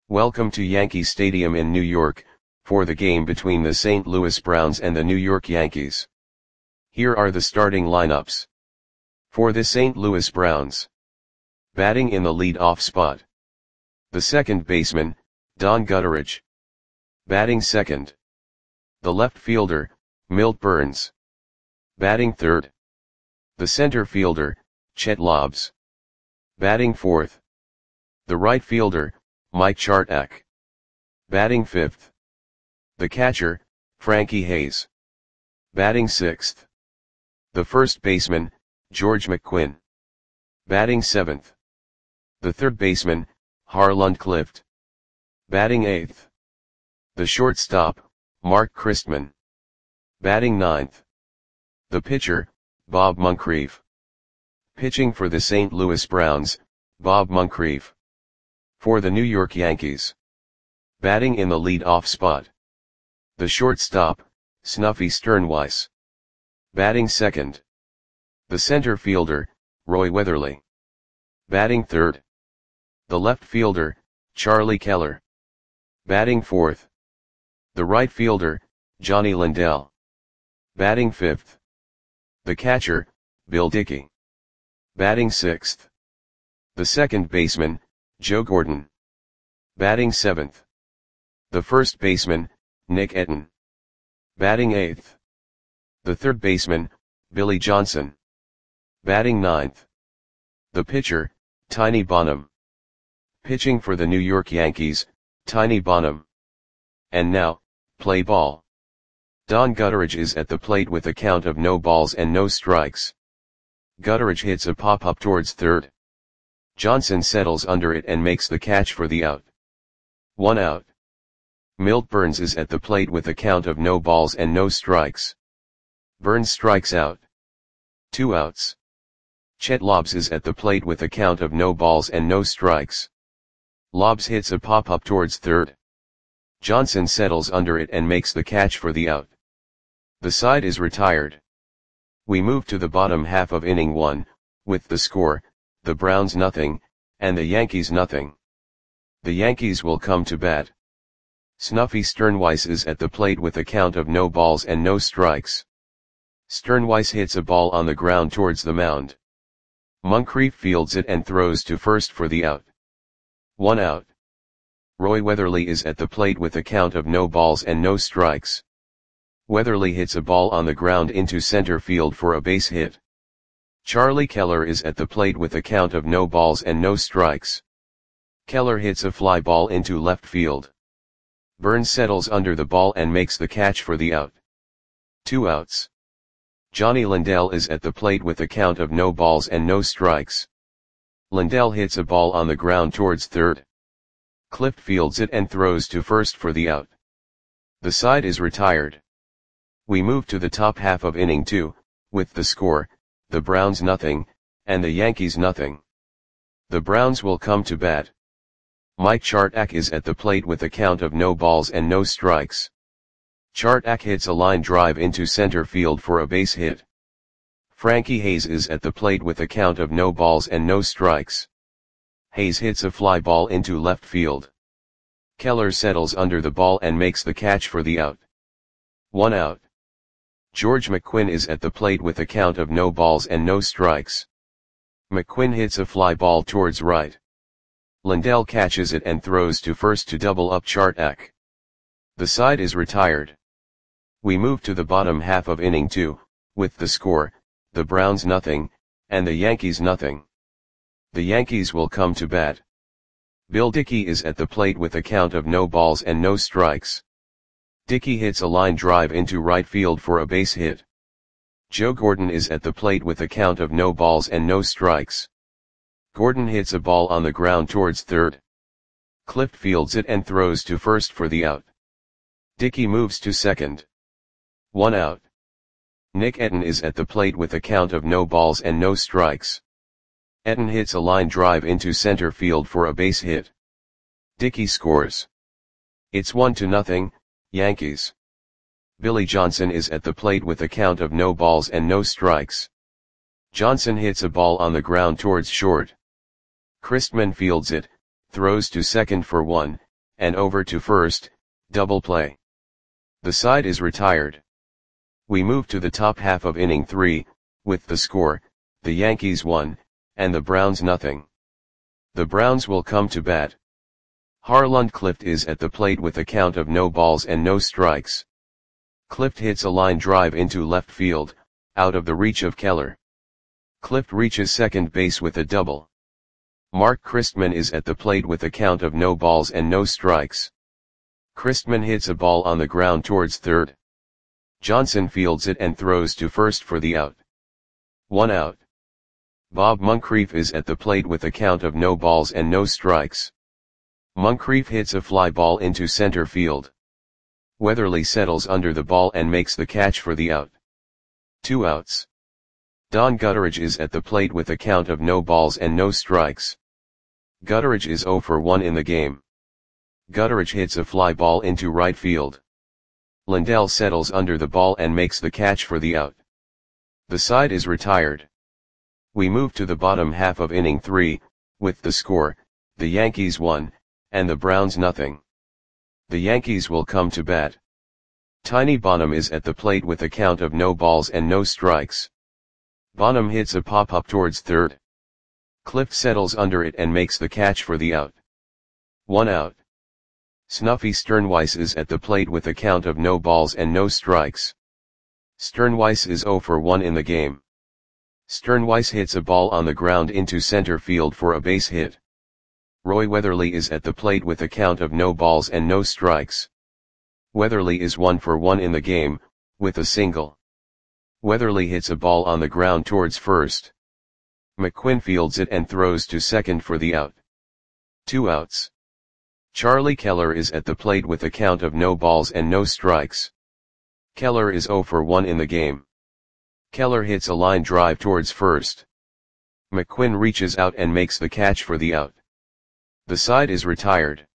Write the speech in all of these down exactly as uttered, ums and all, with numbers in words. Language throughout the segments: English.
Welcome to Yankee Stadium in New York, for the game between the Saint Louis Browns and the New York Yankees. Here are the starting lineups. For the Saint Louis Browns. Batting in the lead-off spot. The second baseman, Don Gutteridge. Batting second. The left fielder, Milt Burns. Batting third. The center fielder, Chet Lobbs. Batting fourth. The right fielder, Mike Chartak. Batting fifth. The catcher, Frankie Hayes. Batting sixth. The first baseman, George McQuinn. Batting seventh. The third baseman, Harland Clift. Batting eighth. The shortstop, Mark Christman. Batting ninth. The pitcher, Bob Moncrief. Pitching for the Saint Louis Browns, Bob Moncrief. For the New York Yankees. Batting in the lead-off spot. The shortstop, Snuffy Sternweiss. Batting second. The center fielder, Roy Weatherly. Batting third. The left fielder, Charlie Keller. Batting fourth. The right fielder, Johnny Lindell. Batting fifth. The catcher, Bill Dickey. Batting sixth. The second baseman, Joe Gordon. Batting seventh. The first baseman, Nick Etten. Batting eighth. The third baseman, Billy Johnson. Batting ninth. The pitcher, Tiny Bonham. Pitching for the New York Yankees, Tiny Bonham. And now, play ball. Don Gutteridge is at the plate with a count of no balls and no strikes. Gutteridge hits a pop-up towards third. Johnson settles under it and makes the catch for the out. One out. Milt Burns is at the plate with a count of no balls and no strikes. Burns strikes out. Two outs. Chet Lobbs is at the plate with a count of no balls and no strikes. Lobbs hits a pop-up towards third. Johnson settles under it and makes the catch for the out. The side is retired. We move to the bottom half of inning one, with the score, the Browns nothing, and the Yankees nothing. The Yankees will come to bat. Snuffy Sternweiss is at the plate with a count of no balls and no strikes. Sternweiss hits a ball on the ground towards the mound. Moncrief fields it and throws to first for the out. One out. Roy Weatherly is at the plate with a count of no balls and no strikes. Weatherly hits a ball on the ground into center field for a base hit. Charlie Keller is at the plate with a count of no balls and no strikes. Keller hits a fly ball into left field. Burns settles under the ball and makes the catch for the out. Two outs. Johnny Lindell is at the plate with a count of no balls and no strikes. Lindell hits a ball on the ground towards third. Clift fields it and throws to first for the out. The side is retired. We move to the top half of inning two, with the score, the Browns nothing, and the Yankees nothing. The Browns will come to bat. Mike Chartak is at the plate with a count of no balls and no strikes. Chartak hits a line drive into center field for a base hit. Frankie Hayes is at the plate with a count of no balls and no strikes. Hayes hits a fly ball into left field. Keller settles under the ball and makes the catch for the out. One out. George McQuinn is at the plate with a count of no balls and no strikes. McQuinn hits a fly ball towards right. Lindell catches it and throws to first to double up Chartak. The side is retired. We move to the bottom half of inning two, with the score, the Browns nothing, and the Yankees nothing. The Yankees will come to bat. Bill Dickey is at the plate with a count of no balls and no strikes. Dickey hits a line drive into right field for a base hit. Joe Gordon is at the plate with a count of no balls and no strikes. Gordon hits a ball on the ground towards third. Clift fields it and throws to first for the out. Dickey moves to second. One out. Nick Etten is at the plate with a count of no balls and no strikes. Etten hits a line drive into center field for a base hit. Dickey scores. It's one to nothing, Yankees. Billy Johnson is at the plate with a count of no balls and no strikes. Johnson hits a ball on the ground towards short. Christman fields it, throws to second for one, and over to first, double play. The side is retired. We move to the top half of inning three, with the score, the Yankees one, and the Browns nothing. The Browns will come to bat. Harlund Clift is at the plate with a count of no balls and no strikes. Clift hits a line drive into left field, out of the reach of Keller. Clift reaches second base with a double. Mark Christman is at the plate with a count of no balls and no strikes. Christman hits a ball on the ground towards third. Johnson fields it and throws to first for the out. One out. Bob Moncrief is at the plate with a count of no balls and no strikes. Moncrief hits a fly ball into center field. Weatherly settles under the ball and makes the catch for the out. Two outs. Don Gutteridge is at the plate with a count of no balls and no strikes. Gutteridge is zero for one in the game. Gutteridge hits a fly ball into right field. Lindell settles under the ball and makes the catch for the out. The side is retired. We move to the bottom half of inning three, with the score, the Yankees one, and the Browns nothing. The Yankees will come to bat. Tiny Bonham is at the plate with a count of no balls and no strikes. Bonham hits a pop-up towards third. Clift settles under it and makes the catch for the out. One out. Snuffy Sternweiss is at the plate with a count of no balls and no strikes. Sternweiss is zero for one in the game. Sternweiss hits a ball on the ground into center field for a base hit. Roy Weatherly is at the plate with a count of no balls and no strikes. Weatherly is one for one in the game, with a single. Weatherly hits a ball on the ground towards first. McQuinn fields it and throws to second for the out. Two outs. Charlie Keller is at the plate with a count of no balls and no strikes. Keller is zero for one in the game. Keller hits a line drive towards first. McQuinn reaches out and makes the catch for the out. The side is retired.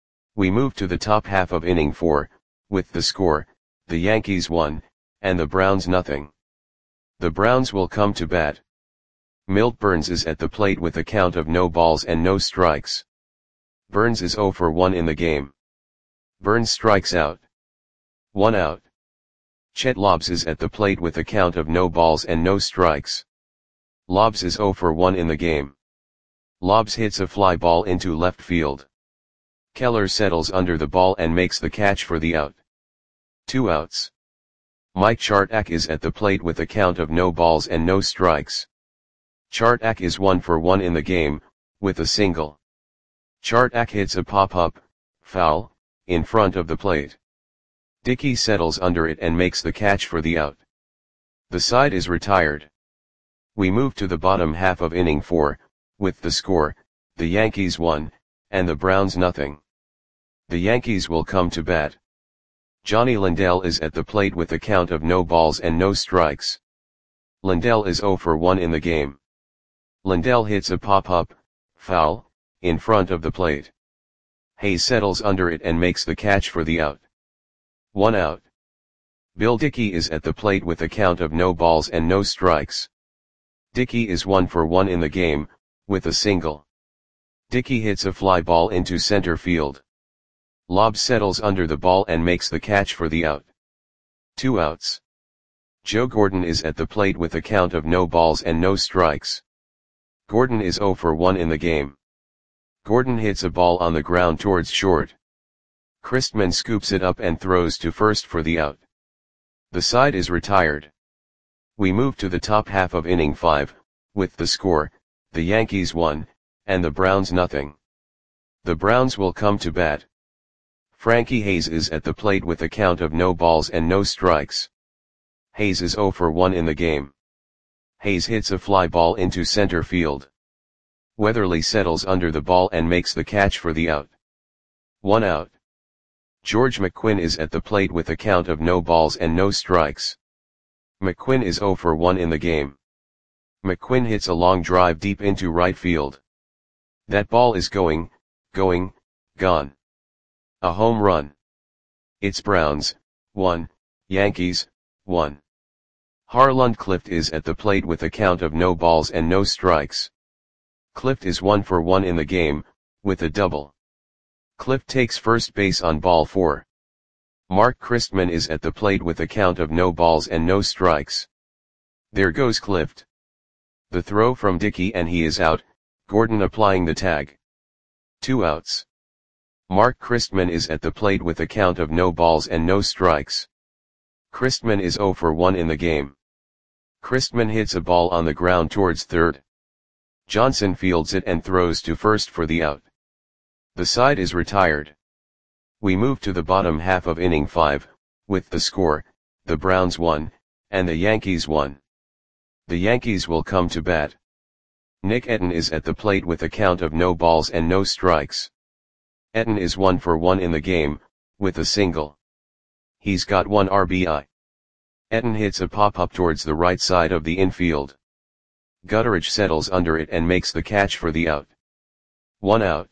We move to the top half of inning four, with the score, the Yankees one, and the Browns nothing. The Browns will come to bat. Milt Burns is at the plate with a count of no balls and no strikes. Burns is zero for one in the game. Burns strikes out. One out. Chet Lobbs is at the plate with a count of no balls and no strikes. Lobbs is zero for one in the game. Lobbs hits a fly ball into left field. Keller settles under the ball and makes the catch for the out. Two outs. Mike Chartak is at the plate with a count of no balls and no strikes. Chartak is one for one in the game, with a single. Chartak hits a pop-up, foul, in front of the plate. Dickey settles under it and makes the catch for the out. The side is retired. We move to the bottom half of inning four, with the score, the Yankees one, and the Browns nothing. The Yankees will come to bat. Johnny Lindell is at the plate with a count of no balls and no strikes. Lindell is zero for one in the game. Lindell hits a pop-up, foul, in front of the plate. Hayes settles under it and makes the catch for the out. One out. Bill Dickey is at the plate with a count of no balls and no strikes. Dickey is one for one in the game, with a single. Dickey hits a fly ball into center field. Lobbs settles under the ball and makes the catch for the out. Two outs. Joe Gordon is at the plate with a count of no balls and no strikes. Gordon is zero for one in the game. Gordon hits a ball on the ground towards short. Christman scoops it up and throws to first for the out. The side is retired. We move to the top half of inning five, with the score, the Yankees one, and the Browns nothing. The Browns will come to bat. Frankie Hayes is at the plate with a count of no balls and no strikes. Hayes is zero for one in the game. Hayes hits a fly ball into center field. Weatherly settles under the ball and makes the catch for the out. One out. George McQuinn is at the plate with a count of no balls and no strikes. McQuinn is zero for one in the game. McQuinn hits a long drive deep into right field. That ball is going, going, gone. A home run. It's Browns, one, Yankees, one. Harlund Clift is at the plate with a count of no balls and no strikes. Clift is one for one in the game, with a double. Cliff takes first base on ball four. Mark Christman is at the plate with a count of no balls and no strikes. There goes Cliff. The throw from Dickey and he is out, Gordon applying the tag. Two outs. Mark Christman is at the plate with a count of no balls and no strikes. Christman is oh for one in the game. Christman hits a ball on the ground towards third. Johnson fields it and throws to first for the out. The side is retired. We move to the bottom half of inning five, with the score, the Browns won, and the Yankees won. The Yankees will come to bat. Nick Etten is at the plate with a count of no balls and no strikes. Etten is one for one in the game, with a single. He's got one R B I. Etten hits a pop-up towards the right side of the infield. Gutteridge settles under it and makes the catch for the out. One out.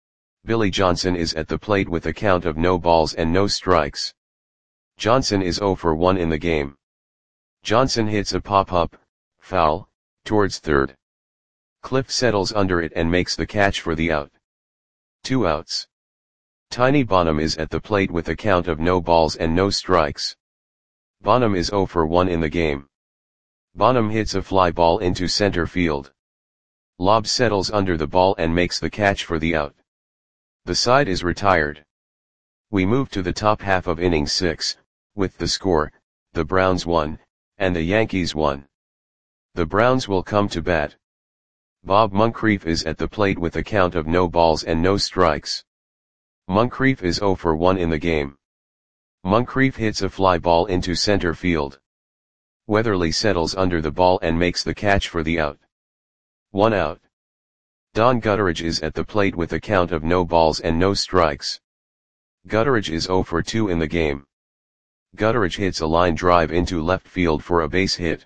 Billy Johnson is at the plate with a count of no balls and no strikes. Johnson is oh for one in the game. Johnson hits a pop-up, foul, towards third. Cliff settles under it and makes the catch for the out. Two outs. Tiny Bonham is at the plate with a count of no balls and no strikes. Bonham is oh for one in the game. Bonham hits a fly ball into center field. Lobb settles under the ball and makes the catch for the out. The side is retired. We move to the top half of inning six, with the score, the Browns won, and the Yankees won. The Browns will come to bat. Bob Moncrief is at the plate with a count of no balls and no strikes. Moncrief is oh for one in the game. Moncrief hits a fly ball into center field. Weatherly settles under the ball and makes the catch for the out. One out. Don Gutteridge is at the plate with a count of no balls and no strikes. Gutteridge is oh for two in the game. Gutteridge hits a line drive into left field for a base hit.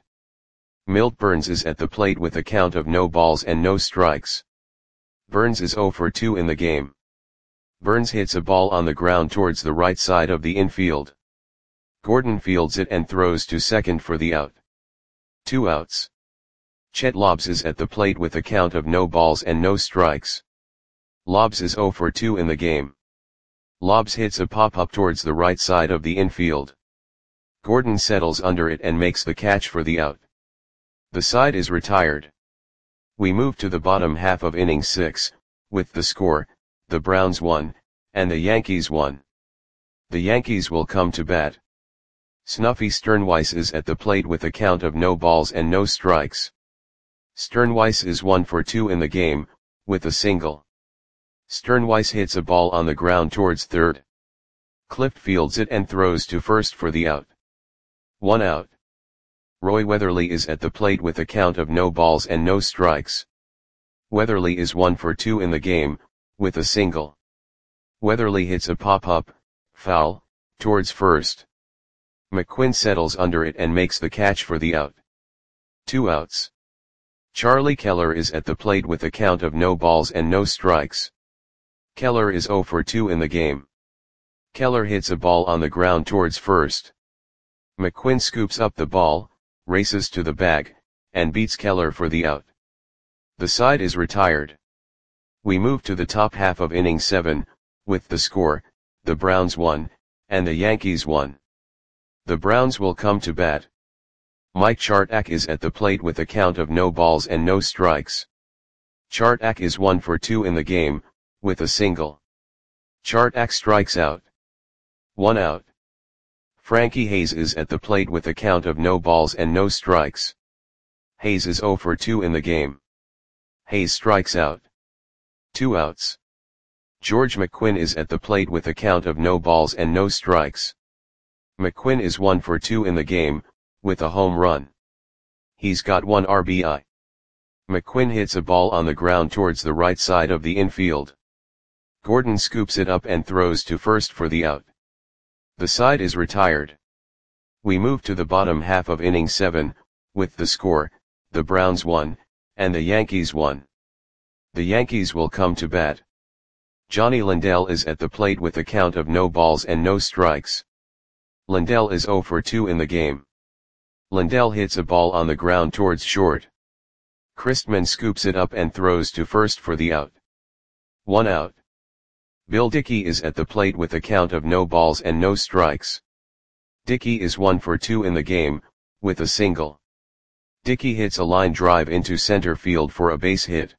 Milt Burns is at the plate with a count of no balls and no strikes. Burns is oh for two in the game. Burns hits a ball on the ground towards the right side of the infield. Gordon fields it and throws to second for the out. Two outs. Chet Lobbs is at the plate with a count of no balls and no strikes. Lobbs is oh for two in the game. Lobbs hits a pop-up towards the right side of the infield. Gordon settles under it and makes the catch for the out. The side is retired. We move to the bottom half of inning six, with the score, the Browns won, and the Yankees won. The Yankees will come to bat. Snuffy Sternweiss is at the plate with a count of no balls and no strikes. Sternweiss is one for two in the game, with a single. Sternweiss hits a ball on the ground towards third. Cliff fields it and throws to first for the out. One out. Roy Weatherly is at the plate with a count of no balls and no strikes. Weatherly is one for two in the game, with a single. Weatherly hits a pop-up, foul, towards first. McQuinn settles under it and makes the catch for the out. Two outs. Charlie Keller is at the plate with a count of no balls and no strikes. Keller is oh for two in the game. Keller hits a ball on the ground towards first. McQuinn scoops up the ball, races to the bag, and beats Keller for the out. The side is retired. We move to the top half of inning seven, with the score, the Browns won, and the Yankees won. The Browns will come to bat. Mike Chartak is at the plate with a count of no balls and no strikes. Chartak is one for two in the game, with a single. Chartak strikes out. One out. Frankie Hayes is at the plate with a count of no balls and no strikes. Hayes is oh for two in the game. Hayes strikes out. Two outs. George McQuinn is at the plate with a count of no balls and no strikes. McQuinn is one for two in the game, with a home run. He's got one R B I. McQuinn hits a ball on the ground towards the right side of the infield. Gordon scoops it up and throws to first for the out. The side is retired. We move to the bottom half of inning seven, with the score, the Browns won, and the Yankees won. The Yankees will come to bat. Johnny Lindell is at the plate with a count of no balls and no strikes. Lindell is oh for two in the game. Lindell hits a ball on the ground towards short. Christman scoops it up and throws to first for the out. One out. Bill Dickey is at the plate with a count of no balls and no strikes. Dickey is one for two in the game, with a single. Dickey hits a line drive into center field for a base hit.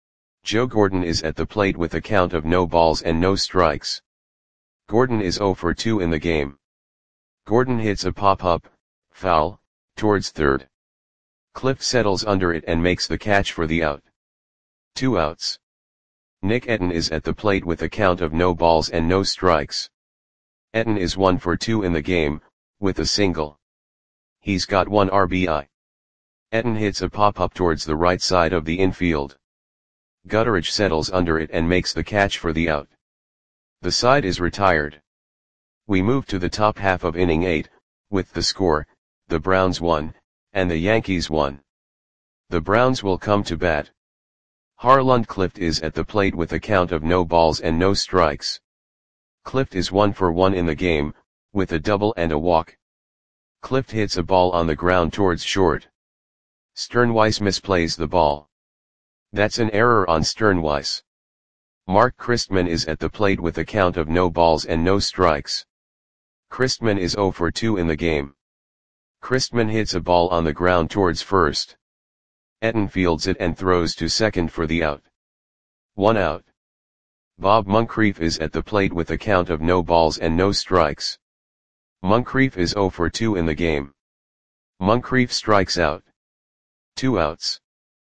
Joe Gordon is at the plate with a count of no balls and no strikes. Gordon is zero for two in the game. Gordon hits a pop-up, foul, towards third. Cliff settles under it and makes the catch for the out. Two outs. Nick Etten is at the plate with a count of no balls and no strikes. Etten is one for two in the game, with a single. He's got one R B I. Etten hits a pop-up towards the right side of the infield. Gutteridge settles under it and makes the catch for the out. The side is retired. We move to the top half of inning eight, with the score, the Browns won, and the Yankees won. The Browns will come to bat. Harland Clift is at the plate with a count of no balls and no strikes. Clift is one for one in the game, with a double and a walk. Clift hits a ball on the ground towards short. Sternweiss misplays the ball. That's an error on Sternweiss. Mark Christman is at the plate with a count of no balls and no strikes. Christman is zero for two in the game. Christman hits a ball on the ground towards first. Etten fields it and throws to second for the out. One out. Bob Moncrief is at the plate with a count of no balls and no strikes. Moncrief is zero for two in the game. Moncrief strikes out. Two outs.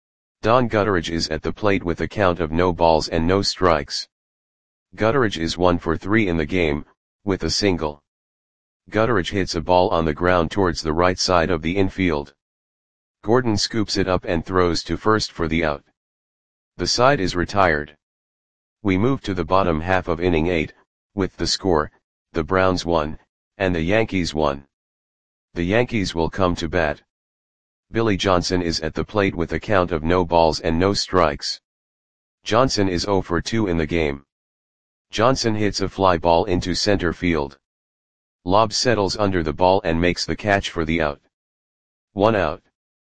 Don Gutteridge is at the plate with a count of no balls and no strikes. Gutteridge is one for three in the game, with a single. Gutteridge hits a ball on the ground towards the right side of the infield. Gordon scoops it up and throws to first for the out. The side is retired. We move to the bottom half of inning eight, with the score, the Browns won, and the Yankees won. The Yankees will come to bat. Billy Johnson is at the plate with a count of no balls and no strikes. Johnson is zero for two in the game. Johnson hits a fly ball into center field. Lobb settles under the ball and makes the catch for the out. One out.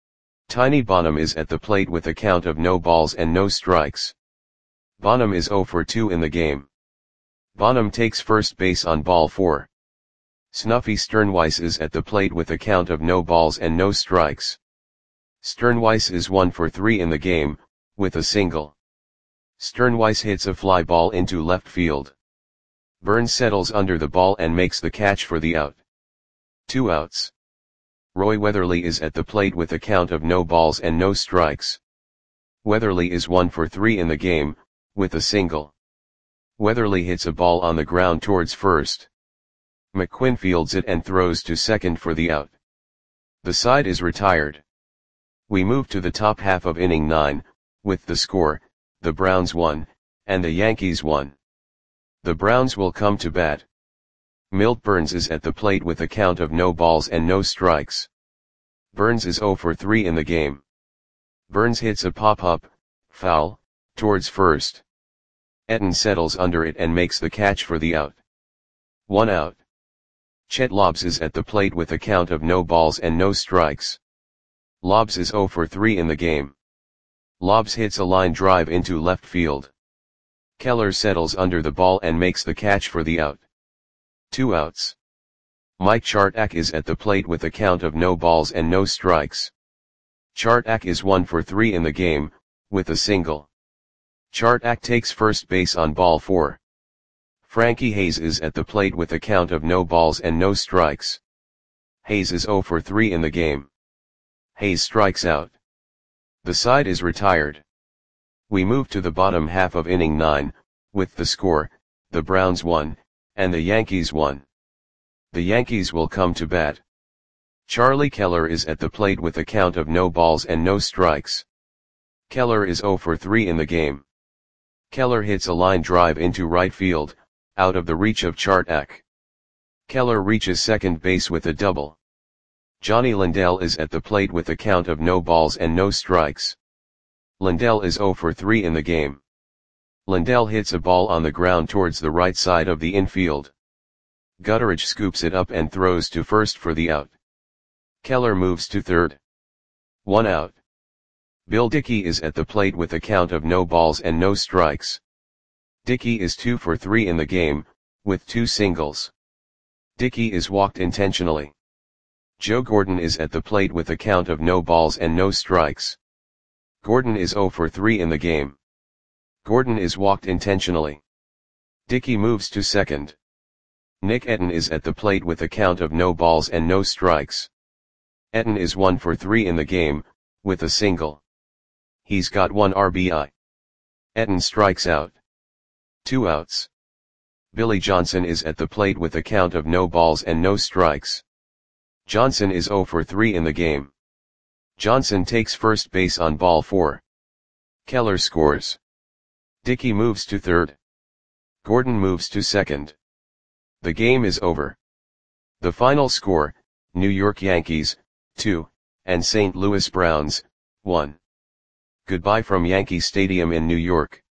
Tiny Bonham is at the plate with a count of no balls and no strikes. Bonham is zero for two in the game. Bonham takes first base on ball four. Snuffy Sternweiss is at the plate with a count of no balls and no strikes. Sternweiss is one for three in the game, with a single. Sternweiss hits a fly ball into left field. Burns settles under the ball and makes the catch for the out. Two outs. Roy Weatherly is at the plate with a count of no balls and no strikes. Weatherly is one for three in the game, with a single. Weatherly hits a ball on the ground towards first. McQuinn fields it and throws to second for the out. The side is retired. We move to the top half of inning nine, with the score, the Browns won, and the Yankees won. The Browns will come to bat. Milt Burns is at the plate with a count of no balls and no strikes. Burns is zero for three in the game. Burns hits a pop-up, foul, towards first. Etten settles under it and makes the catch for the out. One out. Chet Lobbs is at the plate with a count of no balls and no strikes. Lobbs is zero for three in the game. Lobbs hits a line drive into left field. Keller settles under the ball and makes the catch for the out. Two outs. Mike Chartak is at the plate with a count of no balls and no strikes. Chartak is one for three in the game, with a single. Chartak takes first base on ball four. Frankie Hayes is at the plate with a count of no balls and no strikes. Hayes is zero for three in the game. Hayes strikes out. The side is retired. We move to the bottom half of inning nine, with the score, the Browns won, and the Yankees won. The Yankees will come to bat. Charlie Keller is at the plate with a count of no balls and no strikes. Keller is zero for three in the game. Keller hits a line drive into right field, out of the reach of Chartak. Keller reaches second base with a double. Johnny Lindell is at the plate with a count of no balls and no strikes. Lindell is zero for three in the game. Lindell hits a ball on the ground towards the right side of the infield. Gutteridge scoops it up and throws to first for the out. Keller moves to third. One out. Bill Dickey is at the plate with a count of no balls and no strikes. Dickey is two for three in the game, with two singles. Dickey is walked intentionally. Joe Gordon is at the plate with a count of no balls and no strikes. Gordon is zero for three in the game. Gordon is walked intentionally. Dickey moves to second. Nick Etten is at the plate with a count of no balls and no strikes. Etten is one for three in the game, with a single. He's got one R B I. Etten strikes out. Two outs. Billy Johnson is at the plate with a count of no balls and no strikes. Johnson is zero for three in the game. Johnson takes first base on ball four. Keller scores. Dickey moves to third. Gordon moves to second. The game is over. The final score, New York Yankees, two, and Saint Louis Browns, one. Goodbye from Yankee Stadium in New York.